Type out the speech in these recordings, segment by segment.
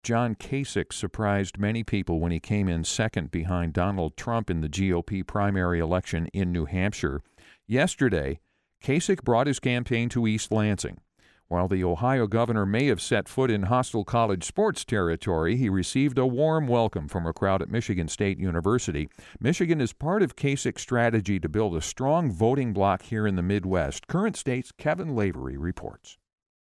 John Kasich surprised many people when he came in second behind Donald Trump in the GOP primary election in New Hampshire. Yesterday, Kasich brought his campaign to East Lansing. While the Ohio governor may have set foot in hostile college sports territory, he received a warm welcome from a crowd at Michigan State University. Michigan is part of Kasich's strategy to build a strong voting bloc here in the Midwest. Current State's Kevin Lavery reports.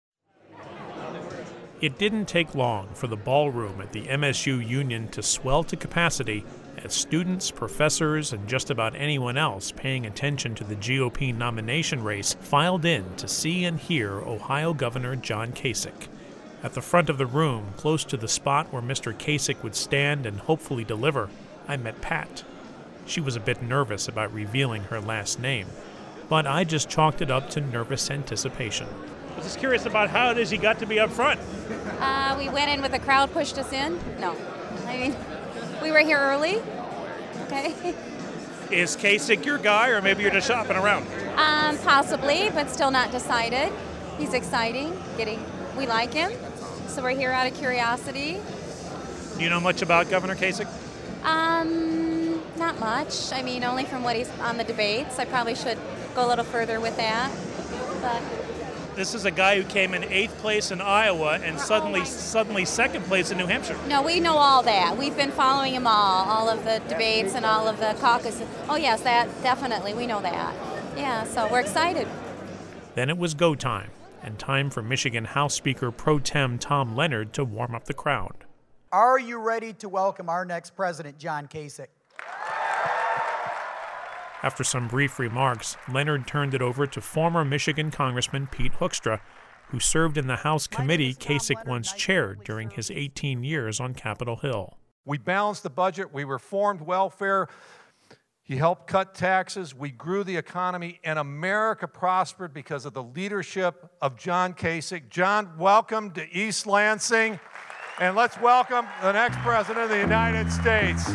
It didn't take long for the ballroom at the MSU Union to swell to capacity as students, professors, and just about anyone else paying attention to the GOP nomination race filed in to see and hear Ohio Governor John Kasich. At the front of the room, close to the spot where Mr. Kasich would stand and hopefully deliver, I met Pat. She was a bit nervous about revealing her last name, but I just chalked it up to nervous anticipation. I was just curious about how it is he got to be up front. We went in with the crowd pushed us in. No. I mean, we were here early. Okay. Is Kasich your guy, or maybe you're just shopping around? Possibly, but still not decided. He's exciting. We like him. So we're here out of curiosity. Do you know much about Governor Kasich? Not much. I mean, only from what he's on the debates. I probably should go a little further with that. But this is a guy who came in 8th place in Iowa and suddenly 2nd place in New Hampshire. No, we know all that. We've been following him all of the debates and all of the caucuses. Oh, yes, that definitely. We know that. Yeah, so we're excited. Then it was go time, and time for Michigan House Speaker Pro Tem Tom Leonard to warm up the crowd. Are you ready to welcome our next president, John Kasich? After some brief remarks, Leonard turned it over to former Michigan Congressman Pete Hoekstra, who served in the House committee Kasich once chaired during his 18 years on Capitol Hill. We balanced the budget, we reformed welfare, he helped cut taxes, we grew the economy, and America prospered because of the leadership of John Kasich. John, welcome to East Lansing, and let's welcome the next president of the United States.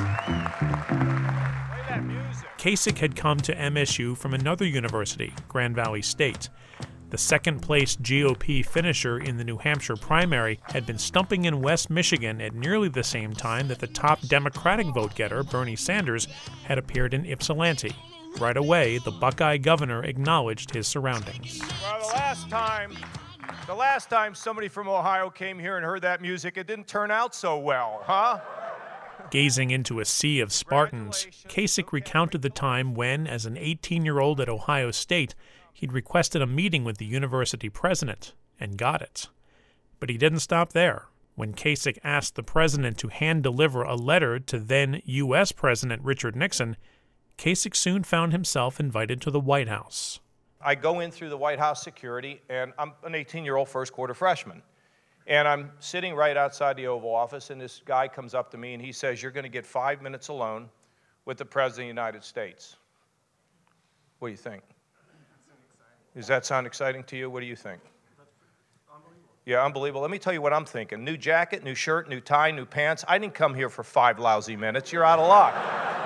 Kasich had come to MSU from another university, Grand Valley State. The second-place GOP finisher in the New Hampshire primary had been stumping in West Michigan at nearly the same time that the top Democratic vote-getter, Bernie Sanders, had appeared in Ypsilanti. Right away, the Buckeye governor acknowledged his surroundings. Well, the last time somebody from Ohio came here and heard that music, it didn't turn out so well, huh? Gazing into a sea of Spartans, Kasich recounted the time when, as an 18-year-old at Ohio State, he'd requested a meeting with the university president and got it. But he didn't stop there. When Kasich asked the president to hand-deliver a letter to then U.S. President Richard Nixon, Kasich soon found himself invited to the White House. I go in through the White House security, and I'm an 18-year-old first-quarter freshman. And I'm sitting right outside the Oval Office, and this guy comes up to me, and he says, "You're going to get 5 minutes alone with the President of the United States." What do you think? Does that sound exciting to you? What do you think? Yeah, unbelievable. Let me tell you what I'm thinking. New jacket, new shirt, new tie, new pants. I didn't come here for 5 lousy minutes. You're out of luck.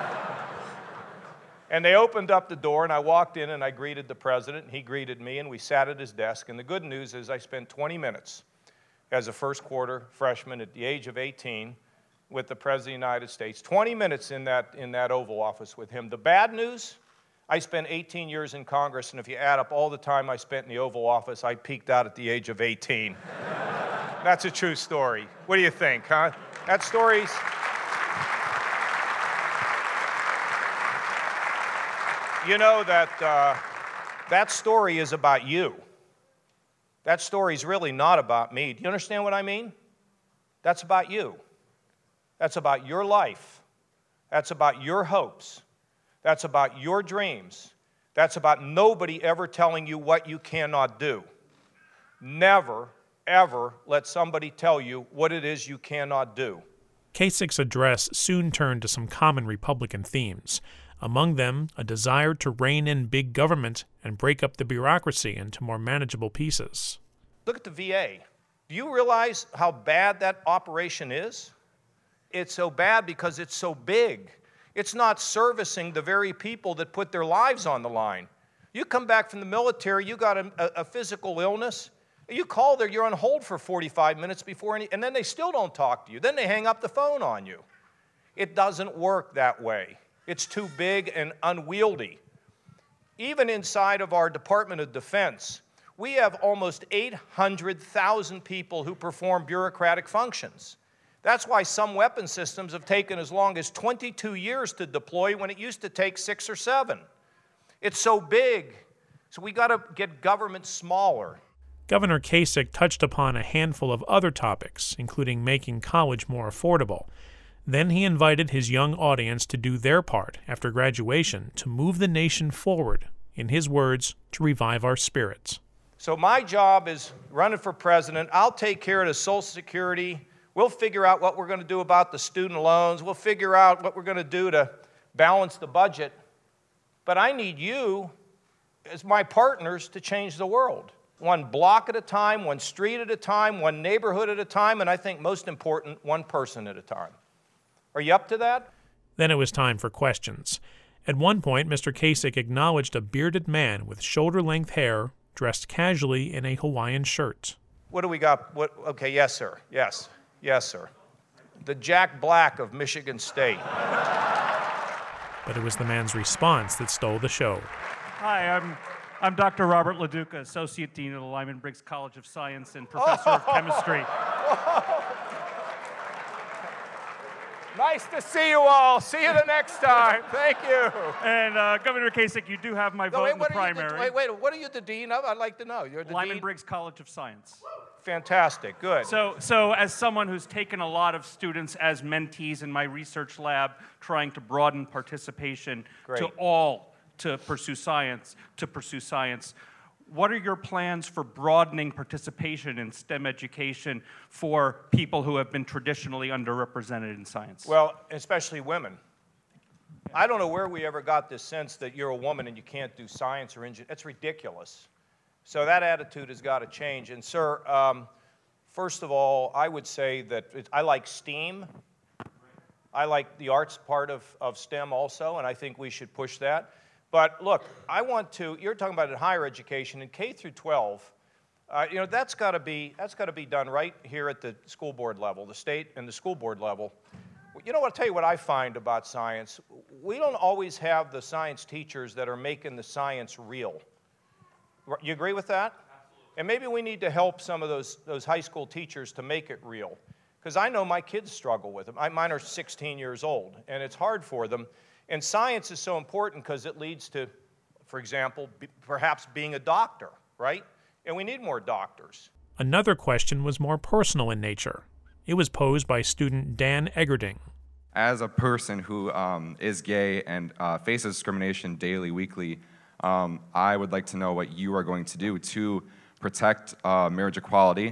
And they opened up the door, and I walked in, and I greeted the President, and he greeted me, and we sat at his desk. And the good news is I spent 20 minutes as a first-quarter freshman at the age of 18 with the President of the United States. 20 minutes in that Oval Office with him. The bad news, I spent 18 years in Congress, and if you add up all the time I spent in the Oval Office, I peaked out at the age of 18. That's a true story. What do you think, huh? That story's... You know that story is about you. That story's really not about me. Do you understand what I mean? That's about you. That's about your life. That's about your hopes. That's about your dreams. That's about nobody ever telling you what you cannot do. Never, ever let somebody tell you what it is you cannot do. Kasich's address soon turned to some common Republican themes. Among them, a desire to rein in big government and break up the bureaucracy into more manageable pieces. Look at the VA. Do you realize how bad that operation is? It's so bad because it's so big. It's not servicing the very people that put their lives on the line. You come back from the military, you got a physical illness, You call there, you're on hold for 45 minutes and then they still don't talk to you. Then they hang up the phone on you. It doesn't work that way. It's too big and unwieldy. Even inside of our Department of Defense, we have almost 800,000 people who perform bureaucratic functions. That's why some weapon systems have taken as long as 22 years to deploy when it used to take 6 or 7. It's so big, so we got to get government smaller. Governor Kasich touched upon a handful of other topics, including making college more affordable. Then he invited his young audience to do their part after graduation to move the nation forward, in his words, to revive our spirits. So my job is running for president. I'll take care of the Social Security. We'll figure out what we're going to do about the student loans. We'll figure out what we're going to do to balance the budget. But I need you as my partners to change the world. One block at a time, one street at a time, one neighborhood at a time, and I think most important, one person at a time. Are you up to that? Then it was time for questions. At one point, Mr. Kasich acknowledged a bearded man with shoulder-length hair dressed casually in a Hawaiian shirt. What do we got? Okay, yes, sir. Yes, sir. The Jack Black of Michigan State. But it was the man's response that stole the show. Hi, I'm Dr. Robert LaDuca, Associate Dean of the Lyman Briggs College of Science and Professor of Chemistry. Nice to see you all. See you the next time. Thank you. And Governor Kasich, you do have my vote in the primary. Wait, what are you the dean of? I'd like to know. You're the Lyman dean? Briggs College of Science. Fantastic, good. So as someone who's taken a lot of students as mentees in my research lab, trying to broaden participation Great. to all to pursue science, what are your plans for broadening participation in STEM education for people who have been traditionally underrepresented in science? Well, especially women. I don't know where we ever got this sense that you're a woman and you can't do science or engineering. It's ridiculous. So that attitude has got to change. And sir, first of all, I would say that I like STEAM. I like the arts part of STEM also, and I think we should push that. But look, you're talking about in higher education, in K through 12, that's got to be done right here at the school board level, the state and the school board level. You know what, I'll tell you what I find about science. We don't always have the science teachers that are making the science real. You agree with that? Absolutely. And maybe we need to help some of those high school teachers to make it real. Because I know my kids struggle with it. Mine are 16 years old, and it's hard for them. And science is so important because it leads to, for example, perhaps being a doctor, right? And we need more doctors. Another question was more personal in nature. It was posed by student Dan Eggerding. As a person who is gay and faces discrimination daily, weekly, I would like to know what you are going to do to protect marriage equality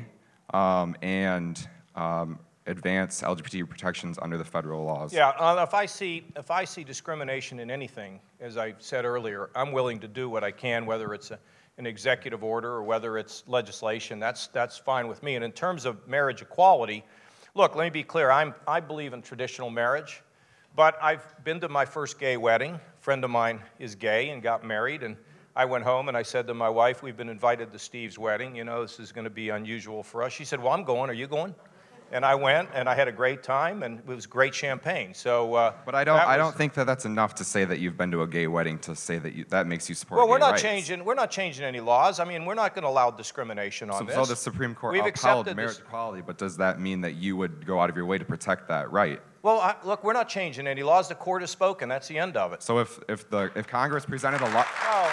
and advance LGBT protections under the federal laws. Yeah, if I see discrimination in anything, as I said earlier, I'm willing to do what I can, whether it's an executive order or whether it's legislation. That's fine with me. And in terms of marriage equality, look, let me be clear. I believe in traditional marriage, but I've been to my first gay wedding. A friend of mine is gay and got married, and I went home and I said to my wife, we've been invited to Steve's wedding. You know, this is going to be unusual for us. She said, well, I'm going. Are you going? And I went, and I had a great time, and it was great champagne. So, but I don't think that's enough to say that you've been to a gay wedding to say that that makes you support. Well, we're not changing any laws. I mean, we're not going to allow discrimination on this. So the Supreme Court upheld marriage equality, but does that mean that you would go out of your way to protect that right? Well, look, we're not changing any laws. The court has spoken. That's the end of it. So if Congress presented a law. Oh.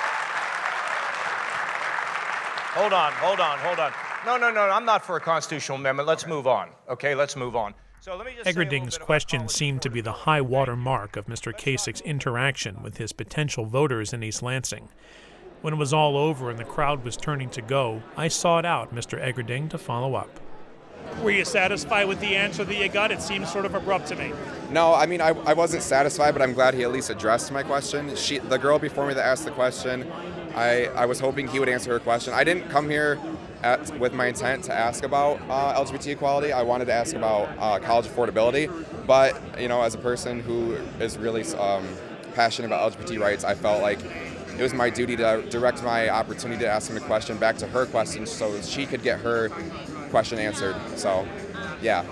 Hold on. No, I'm not for a constitutional amendment. Let's move on. Okay, let's move on. So let me just Eggerding's question seemed to be the high water mark of Mr. Kasich's interaction with his potential voters in East Lansing. When it was all over and the crowd was turning to go, I sought out Mr. Eggerding to follow up. Were you satisfied with the answer that you got? It seems sort of abrupt to me. No, I mean, I wasn't satisfied, but I'm glad he at least addressed my question. The girl before me that asked the question, I was hoping he would answer her question. I didn't come here with my intent to ask about LGBT equality. I wanted to ask about college affordability, but as a person who is really passionate about LGBT rights, I felt like it was my duty to direct my opportunity to ask him a question back to her question so she could get her question answered. So, yeah.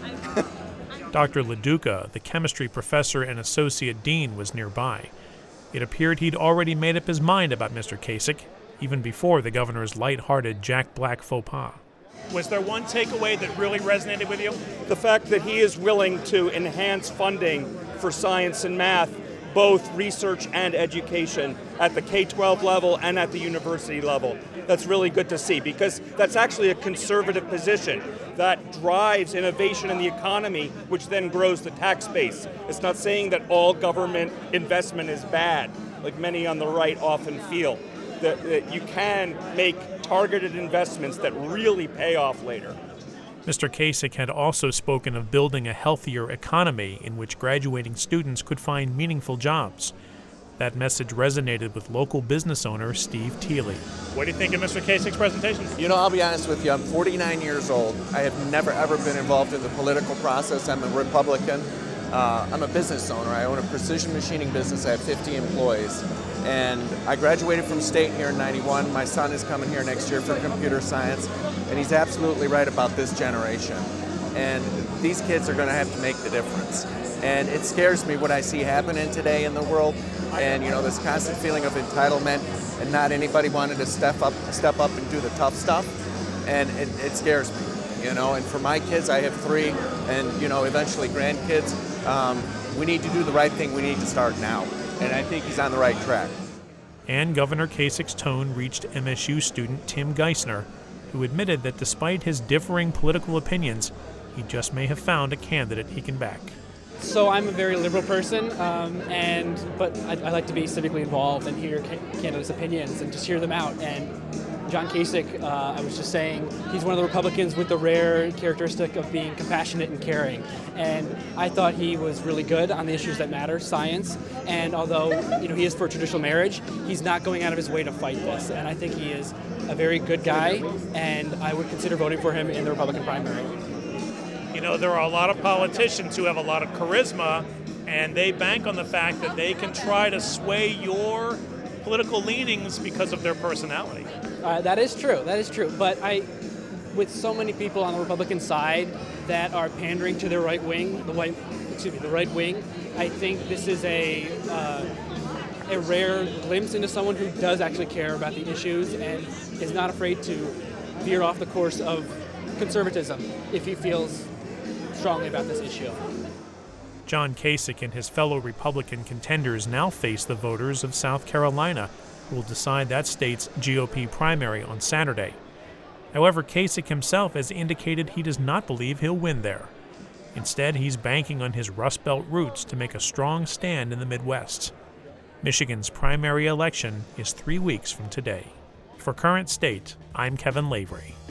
Dr. LaDuca, the chemistry professor and associate dean, was nearby. It appeared he'd already made up his mind about Mr. Kasich, even before the governor's light-hearted Jack Black faux pas. Was there one takeaway that really resonated with you? The fact that he is willing to enhance funding for science and math, both research and education, at the K-12 level and at the university level. That's really good to see, because that's actually a conservative position that drives innovation in the economy, which then grows the tax base. It's not saying that all government investment is bad, like many on the right often feel. That you can make targeted investments that really pay off later. Mr. Kasich had also spoken of building a healthier economy in which graduating students could find meaningful jobs. That message resonated with local business owner Steve Thiele. What do you think of Mr. Kasich's presentation? You know, I'll be honest with you, I'm 49 years old. I have never ever been involved in the political process. I'm a Republican. I'm a business owner. I own a precision machining business. I have 50 employees. And I graduated from state here in '91. My son is coming here next year for computer science, and he's absolutely right about this generation. And these kids are going to have to make the difference. And it scares me what I see happening today in the world, and you know, this constant feeling of entitlement and not anybody wanting to step up and do the tough stuff. And it scares me, you know. And for my kids, I have 3, and you know, eventually grandkids. We need to do the right thing. We need to start now. And I think he's on the right track. And Governor Kasich's tone reached MSU student Tim Geisner, who admitted that despite his differing political opinions, he just may have found a candidate he can back. So I'm a very liberal person, but I like to be civically involved and hear candidates' opinions and just hear them out. And John Kasich, I was just saying, he's one of the Republicans with the rare characteristic of being compassionate and caring. And I thought he was really good on the issues that matter, science. And although he is for traditional marriage, he's not going out of his way to fight this. And I think he is a very good guy, and I would consider voting for him in the Republican primary. You know, there are a lot of politicians who have a lot of charisma, and they bank on the fact that they can try to sway your political leanings because of their personality. That is true. But with so many people on the Republican side that are pandering to their right wing, the right wing, I think this is a rare glimpse into someone who does actually care about the issues and is not afraid to veer off the course of conservatism if he feels strongly about this issue. John Kasich and his fellow Republican contenders now face the voters of South Carolina, who will decide that state's GOP primary on Saturday. However, Kasich himself has indicated he does not believe he'll win there. Instead, he's banking on his Rust Belt roots to make a strong stand in the Midwest. Michigan's primary election is 3 weeks from today. For Current State, I'm Kevin Lavery.